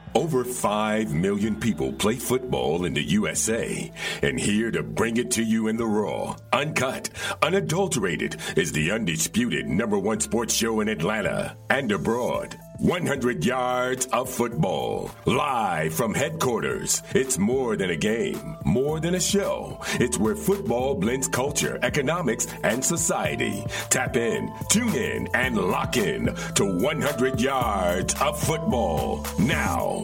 Over 5 million people play football in the USA, and here to bring it to you in the raw, uncut, unadulterated is the undisputed #1 sports show in Atlanta and abroad. 100 yards of football, live from headquarters. It's more than a game, more than a show. It's where football blends culture, economics, and society. Tap in, tune in, and lock in to 100 yards of football now.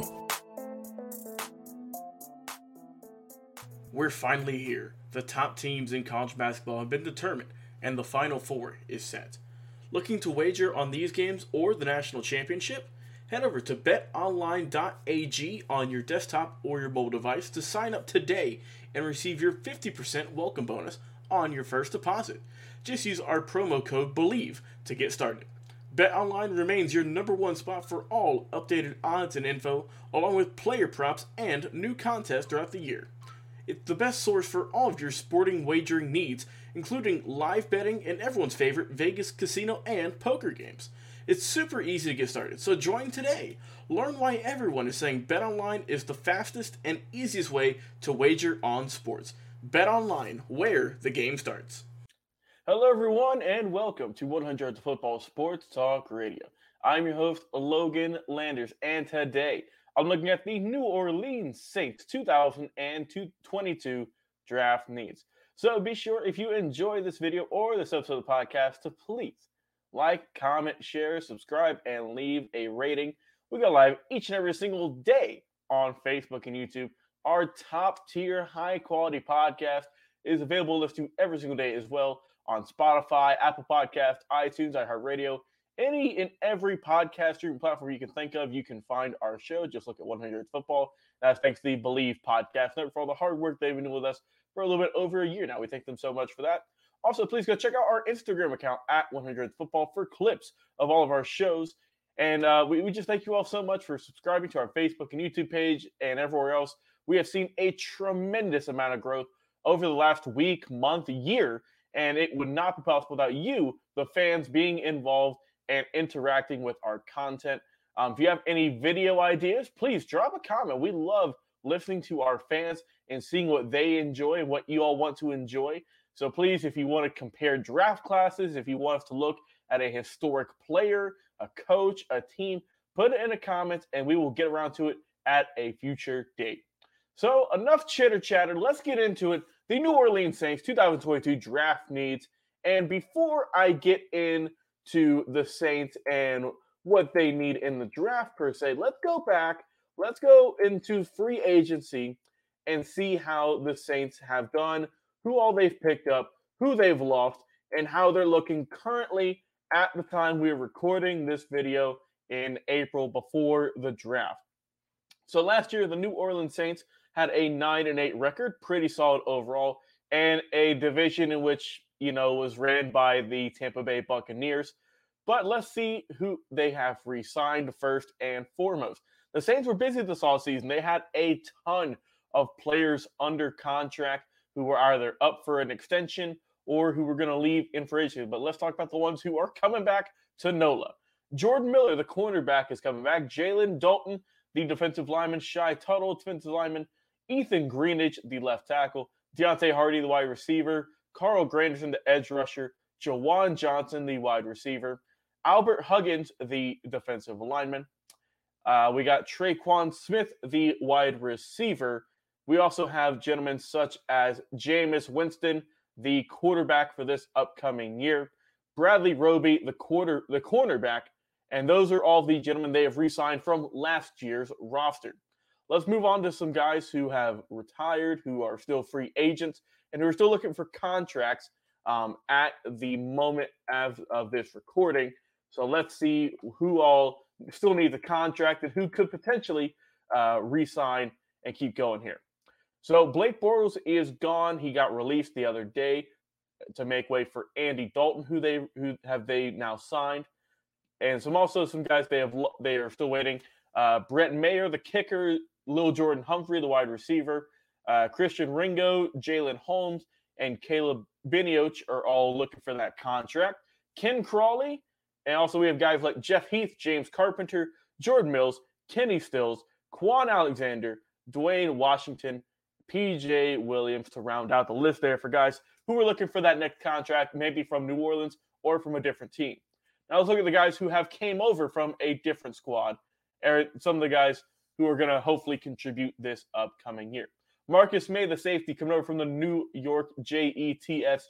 We're finally here. The top teams in college basketball have been determined, and the Final Four is set. Looking to wager on these games or the national championship? Head over to betonline.ag on your desktop or your mobile device to sign up today and receive your 50% welcome bonus on your first deposit. Just use our promo code BELIEVE to get started. BetOnline remains your #1 spot for all updated odds and info, along with player props and new contests throughout the year. It's the best source for all of your sporting wagering needs, including live betting and everyone's favorite Vegas casino and poker games. It's super easy to get started, so join today. Learn why everyone is saying BetOnline is the fastest and easiest way to wager on sports. BetOnline, where the game starts. Hello, everyone, and welcome to 100 Football Sports Talk Radio. I'm your host, Logan Landers, and today I'm looking at the New Orleans Saints 2022 draft needs. So be sure, if you enjoy this video or this episode of the podcast, to please like, comment, share, subscribe, and leave a rating. We go live each and every single day on Facebook and YouTube. Our top-tier, high-quality podcast is available to listen to every single day as well on Spotify, Apple Podcasts, iTunes, iHeartRadio, any and every podcast streaming platform you can think of. You can find our show. Just look at 100 Football. That's thanks to the Believe Podcast Network for all the hard work they've been doing with us for a little bit over a year now. We thank them so much for that. Also, please go check out our Instagram account at 100 Football for clips of all of our shows. And we just thank you all so much for subscribing to our Facebook and YouTube page and everywhere else. We have seen a tremendous amount of growth over the last week, month, year, and it would not be possible without you, the fans, being involved and interacting with our content. If you have any video ideas, please drop a comment. We love listening to our fans and seeing what they enjoy and what you all want to enjoy. So please, if you want to compare draft classes, if you want us to look at a historic player, a coach, a team, put it in the comments and we will get around to it at a future date. So enough chitter chatter. Let's get into it. The New Orleans Saints 2022 draft needs. And before I get into the Saints and what they need in the draft per se, let's go back. Let's go into free agency and see how the Saints have done, who all they've picked up, who they've lost, and how they're looking currently at the time we're recording this video in April before the draft. So last year, the New Orleans Saints had a 9-8 record, pretty solid overall, and a division in which, was ran by the Tampa Bay Buccaneers. But let's see who they have re-signed first and foremost. The Saints were busy this offseason. They had a ton of players under contract who were either up for an extension or who were going to leave in free agency. But let's talk about the ones who are coming back to NOLA. Jordan Miller, the cornerback, is coming back. Jalen Dalton, the defensive lineman. Shy Tuttle, defensive lineman. Ethan Greenidge, the left tackle. Deontay Hardy, the wide receiver. Carl Granderson, the edge rusher. Jawan Johnson, the wide receiver. Albert Huggins, the defensive lineman. We got Traquan Smith, the wide receiver. We also have gentlemen such as Jameis Winston, the quarterback for this upcoming year. Bradley Roby, the cornerback. And those are all the gentlemen they have re-signed from last year's roster. Let's move on to some guys who have retired, who are still free agents, and who are still looking for contracts at the moment of this recording. So let's see who all still needs a contract and who could potentially re-sign and keep going here. So Blake Bortles is gone. He got released the other day to make way for Andy Dalton, who they now signed, and some guys they are still waiting. Brett Mayer, the kicker, Lil Jordan Humphrey, the wide receiver, Christian Ringo, Jalen Holmes, and Caleb Benioch are all looking for that contract. Ken Crawley, and also we have guys like Jeff Heath, James Carpenter, Jordan Mills, Kenny Stills, Quan Alexander, Dwayne Washington, PJ Williams to round out the list there for guys who are looking for that next contract, maybe from New Orleans or from a different team. Now let's look at the guys who have came over from a different squad, or some of the guys who are going to hopefully contribute this upcoming year. Marcus May, the safety, coming over from the New York Jets.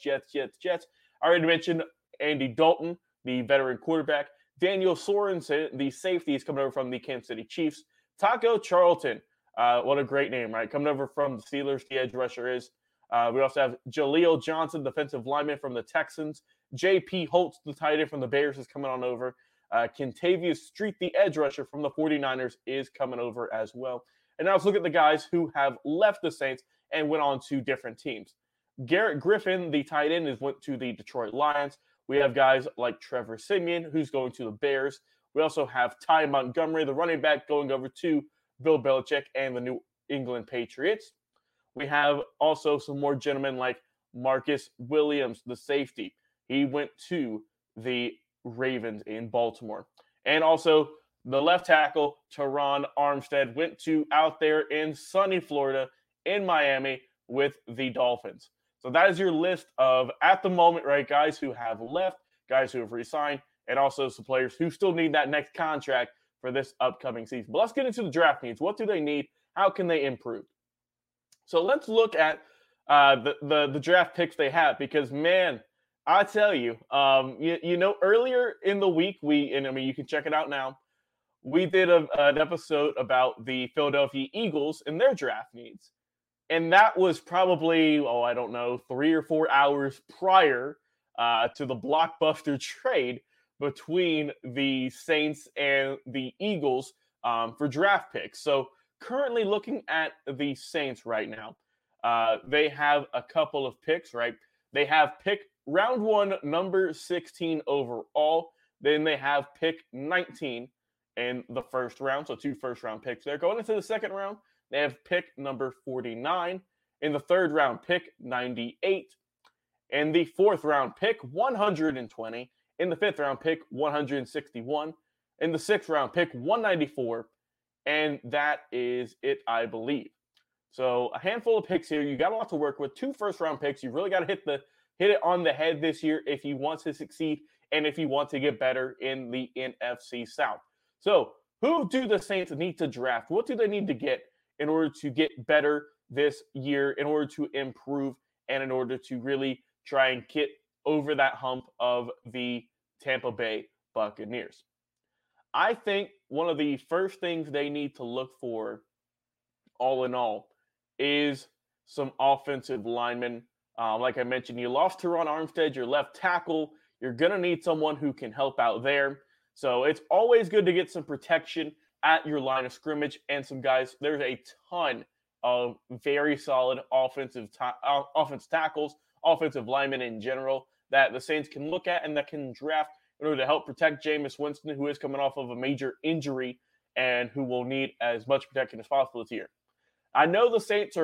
I already mentioned Andy Dalton, the veteran quarterback. Daniel Sorensen, the safety, is coming over from the Kansas City Chiefs. Taco Charlton, what a great name, right? Coming over from the Steelers, the edge rusher is. We also have Jaleel Johnson, defensive lineman from the Texans. J.P. Holtz, the tight end from the Bears, is coming on over. Kentavious Street, the edge rusher from the 49ers, is coming over as well. And now let's look at the guys who have left the Saints and went on to different teams. Garrett Griffin, the tight end, went to the Detroit Lions. We have guys like Trevor Siemian, who's going to the Bears. We also have Ty Montgomery, the running back, going over to Bill Belichick and the New England Patriots. We have also some more gentlemen like Marcus Williams, the safety. He went to the Ravens in Baltimore. And also the left tackle, Teron Armstead, went to out there in sunny Florida, in Miami, with the Dolphins. So that is your list of, at the moment, right, guys who have left, guys who have resigned, and also some players who still need that next contract for this upcoming season. But let's get into the draft needs. What do they need? How can they improve? So let's look at the draft picks they have, because, man, I tell you, earlier in the week, you can check it out now, we did an episode about the Philadelphia Eagles and their draft needs. And that was probably, 3 or 4 hours prior to the blockbuster trade between the Saints and the Eagles for draft picks. So currently looking at the Saints right now, they have a couple of picks, right? They have pick round 1, number 16 overall. Then they have pick 19 in the first round. So 2 first-round picks there. Going into the second round, they have pick number 49. In the third round, pick 98. In the fourth round, pick 120. In the fifth round, pick 161. In the sixth round, pick 194. And that is it, I believe. So a handful of picks here. You got a lot to work with. 2 first-round picks. You really got to hit it on the head this year if you want to succeed and if you want to get better in the NFC South. So who do the Saints need to draft? What do they need to get in order to get better this year, in order to improve, and in order to really try and get over that hump of the Tampa Bay Buccaneers? I think one of the first things they need to look for, all in all, is some offensive linemen. Like I mentioned, you lost Teron Armstead, your left tackle. You're going to need someone who can help out there. So it's always good to get some protection at your line of scrimmage and some guys. There's a ton of very solid offensive tackles, offensive linemen in general that the Saints can look at and that can draft in order to help protect Jameis Winston, who is coming off of a major injury and who will need as much protection as possible this year. I know the Saints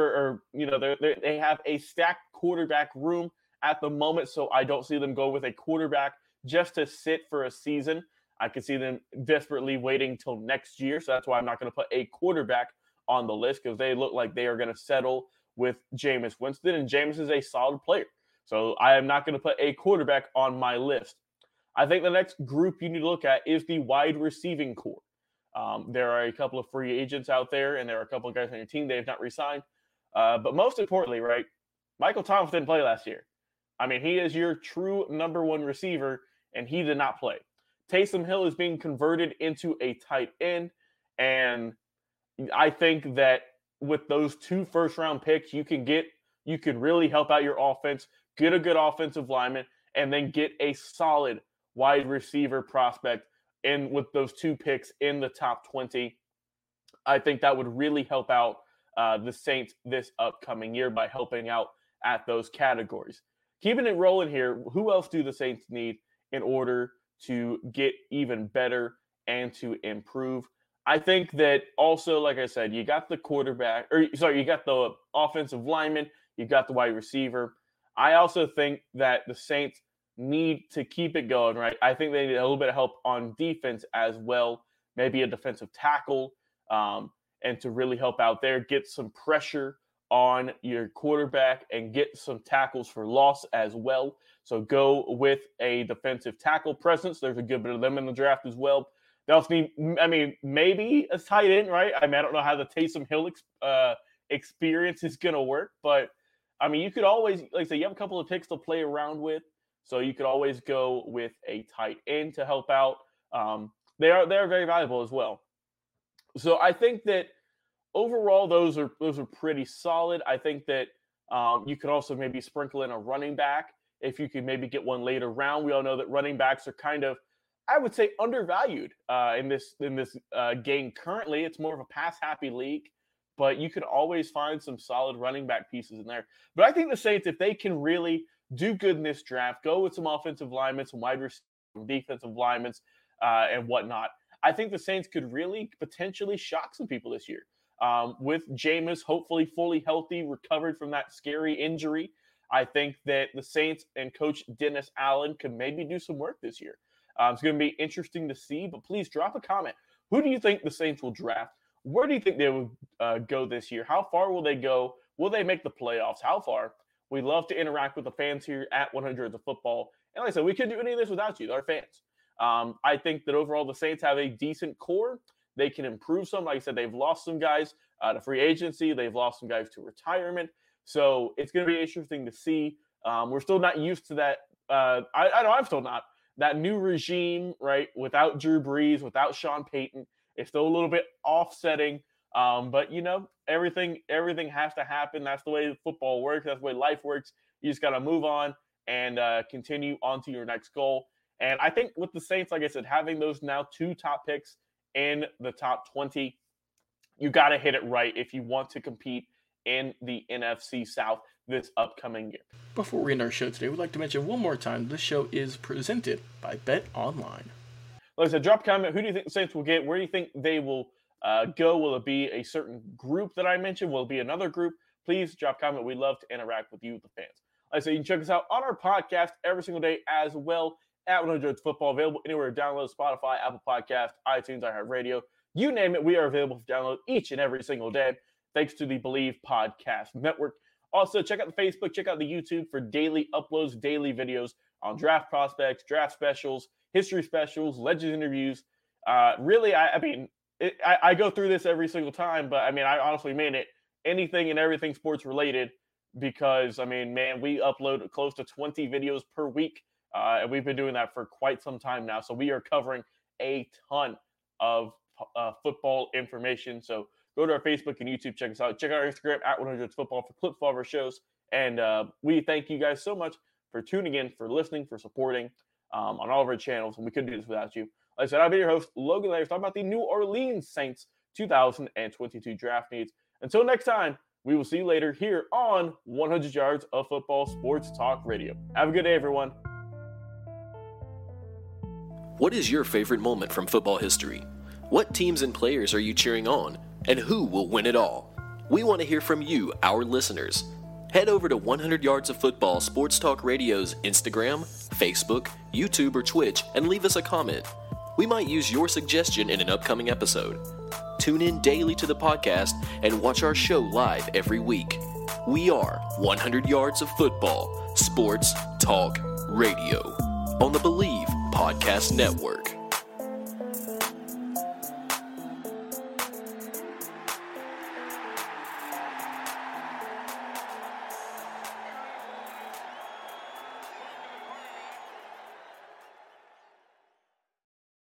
they have a stacked quarterback room at the moment, so I don't see them go with a quarterback just to sit for a season. I could see them desperately waiting till next year, so that's why I'm not going to put a quarterback on the list, because they look like they are going to settle with Jameis Winston, and Jameis is a solid player. So I am not going to put a quarterback on my list. I think the next group you need to look at is the wide receiving core. There are a couple of free agents out there, and there are a couple of guys on your team they have not re-signed. But most importantly, right, Michael Thomas didn't play last year. I mean, he is your true number 1 receiver, and he did not play. Taysom Hill is being converted into a tight end, and I think that with those 2 first-round picks, you could really help out your offense, get a good offensive lineman, and then get a solid wide receiver prospect in with those 2 picks in the top 20. I think that would really help out the Saints this upcoming year by helping out at those categories. Keeping it rolling here, who else do the Saints need in order to get even better and to improve? I think that also, like I said, you got the you got the offensive lineman, you got the wide receiver. I also think that the Saints need to keep it going, right? I think they need a little bit of help on defense as well, maybe a defensive tackle. and to really help out there, get some pressure on your quarterback and get some tackles for loss as well. So go with a defensive tackle presence. There's a good bit of them in the draft as well. They also need, maybe a tight end, right? I don't know how the Taysom Hill experience is going to work, but you could always, like I say, you have a couple of picks to play around with, so you could always go with a tight end to help out. They're very valuable as well. So I think that overall, those are pretty solid. I think that you could also maybe sprinkle in a running back if you could maybe get one later round. We all know that running backs are kind of, I would say, undervalued in this game currently. It's more of a pass-happy league, but you could always find some solid running back pieces in there. But I think the Saints, if they can really do good in this draft, go with some offensive linemen, some wide receivers, some defensive linemen, and whatnot, I think the Saints could really potentially shock some people this year. With Jameis hopefully fully healthy, recovered from that scary injury, I think that the Saints and Coach Dennis Allen could maybe do some work this year. It's going to be interesting to see, but please drop a comment. Who do you think the Saints will draft? Where do you think they will go this year? How far will they go? Will they make the playoffs? How far? We love to interact with the fans here at 100 Yards of Football. And like I said, we couldn't do any of this without you, our fans. I think that overall the Saints have a decent core. They can improve some. Like I said, they've lost some guys to free agency. They've lost some guys to retirement. So it's going to be interesting to see. We're still not used to that. I know I'm still not. That new regime, right, without Drew Brees, without Sean Payton, it's still a little bit offsetting. But, everything has to happen. That's the way football works. That's the way life works. You just got to move on and continue on to your next goal. And I think with the Saints, like I said, having those now 2 top picks in the top 20, you got to hit it right if you want to compete in the NFC South this upcoming year. Before we end our show today, we'd like to mention one more time, this show is presented by Bet Online. Like I said, drop a comment. Who do you think the Saints will get? Where do you think they will go? Will it be a certain group that I mentioned? Will it be another group? Please drop a comment. We'd love to interact with you, the fans. Like I said, you can check us out on our podcast every single day as well at 100 Yards Football, available anywhere to download: Spotify, Apple Podcast, iTunes, iHeartRadio. You name it, we are available for download each and every single day, thanks to the Believe Podcast Network. Also, check out the Facebook, check out the YouTube for daily uploads, daily videos on draft prospects, draft specials, history specials, legends interviews. Really, I go through this every single time, but I honestly mean it. Anything and everything sports related, because we upload close to 20 videos per week, and we've been doing that for quite some time now. So we are covering a ton of football information. So go to our Facebook and YouTube, check us out. Check out our Instagram at 100 Football for clips of our shows. And we thank you guys so much for tuning in, for listening, for supporting on all of our channels. And we couldn't do this without you. Like I said, I've been your host, Logan Layers, talking about the New Orleans Saints 2022 draft needs. Until next time, we will see you later here on 100 Yards of Football Sports Talk Radio. Have a good day, everyone. What is your favorite moment from football history? What teams and players are you cheering on? And who will win it all? We want to hear from you, our listeners. Head over to 100 Yards of Football Sports Talk Radio's Instagram, Facebook, YouTube, or Twitch and leave us a comment. We might use your suggestion in an upcoming episode. Tune in daily to the podcast and watch our show live every week. We are 100 Yards of Football Sports Talk Radio on the Believe Podcast Network.